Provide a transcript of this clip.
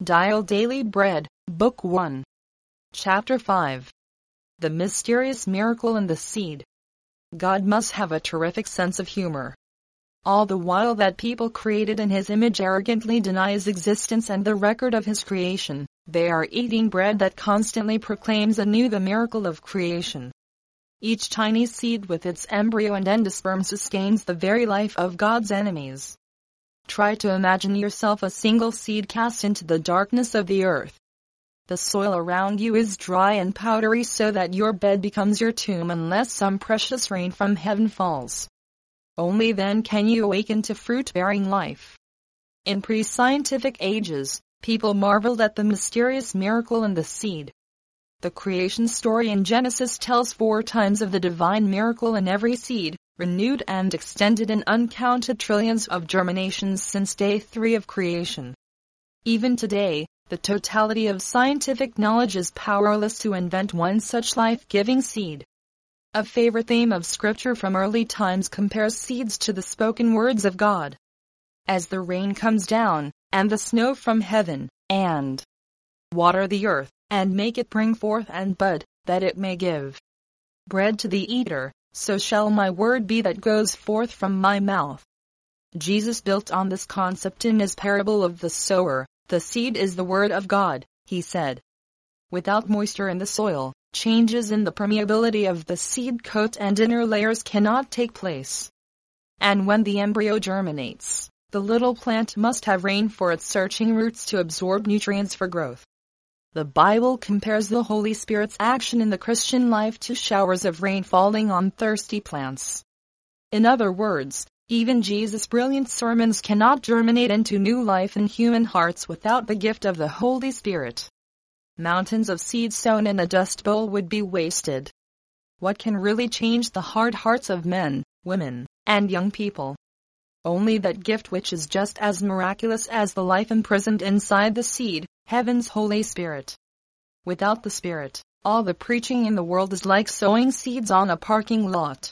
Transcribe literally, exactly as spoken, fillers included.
Dial Daily Bread, Book one. Chapter five. The Mysterious Miracle in the Seed. God must have a terrific sense of humor. All the while that people created in His image arrogantly deny His existence and the record of His creation, they are eating bread that constantly proclaims anew the miracle of creation. Each tiny seed with its embryo and endosperm sustains the very life of God's enemies. Try to imagine yourself a single seed cast into the darkness of the earth. The soil around you is dry and powdery so that your bed becomes your tomb unless some precious rain from heaven falls. Only then can you awaken to fruit-bearing life. In pre-scientific ages, people marveled at the mysterious miracle in the seed. The creation story in Genesis tells four times of the divine miracle in every seed, renewed and extended in uncounted trillions of germinations since day three of creation. Even today, the totality of scientific knowledge is powerless to invent one such life-giving seed. A favorite theme of Scripture from early times compares seeds to the spoken words of God. As the rain comes down, and the snow from heaven, and water the earth, and make it bring forth and bud, that it may give bread to the eater, so shall my word be that goes forth from my mouth. Jesus built on this concept in His parable of the sower. The seed is the word of God, He said. Without moisture in the soil, changes in the permeability of the seed coat and inner layers cannot take place. And when the embryo germinates, the little plant must have rain for its searching roots to absorb nutrients for growth. The Bible compares the Holy Spirit's action in the Christian life to showers of rain falling on thirsty plants. In other words, even Jesus' brilliant sermons cannot germinate into new life in human hearts without the gift of the Holy Spirit. Mountains of seeds sown in a dust bowl would be wasted. What can really change the hard hearts of men, women, and young people? Only that gift which is just as miraculous as the life imprisoned inside the seed, Heaven's Holy Spirit. Without the Spirit, all the preaching in the world is like sowing seeds on a parking lot.